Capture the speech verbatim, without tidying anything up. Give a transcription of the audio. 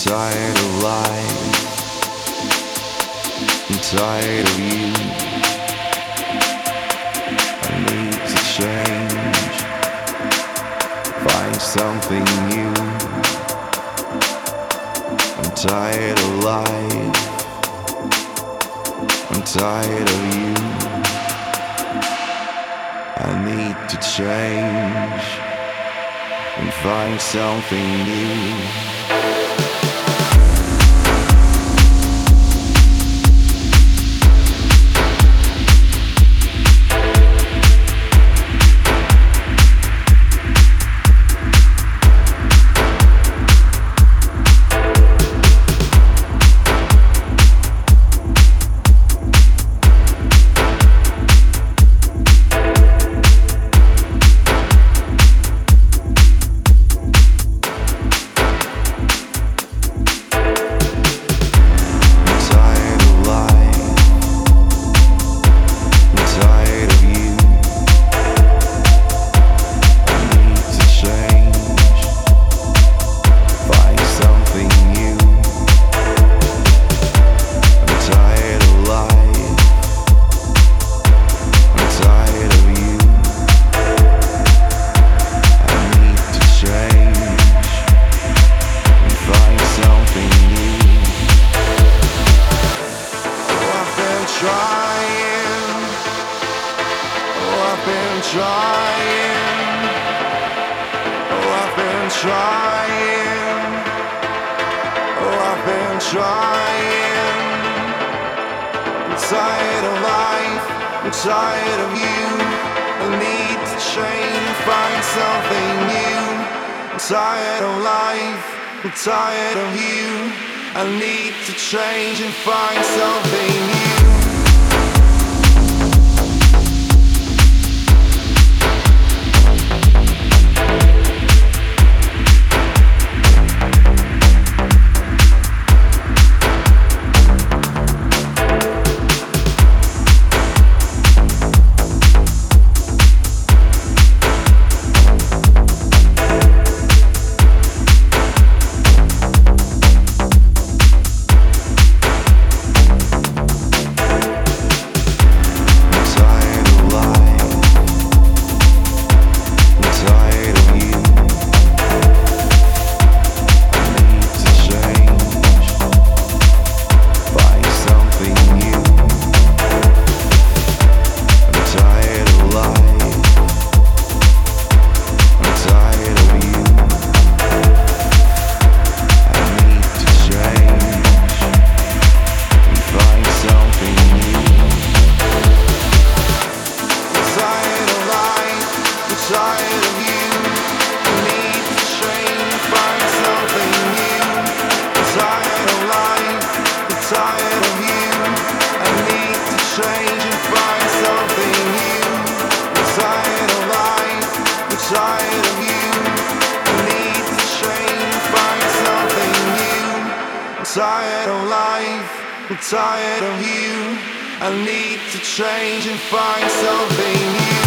tired of life. I'm tired of you. I need to change, find something new. I'm tired of life. I'm tired of you. I need to change and find something new. Trying, oh I've been trying, oh I've been trying. I'm tired of life, I'm tired of you. I need to change, find something new. I'm tired of life, I'm tired of you. I need to change and find something new. Tired of you, I need to change, find something new. Tired of life, I'm tired of you. I need to change and find something new. Tired of life, I'm tired of you. I need to change and find something new. Tired of life, I'm tired of you. I need to change and find something new.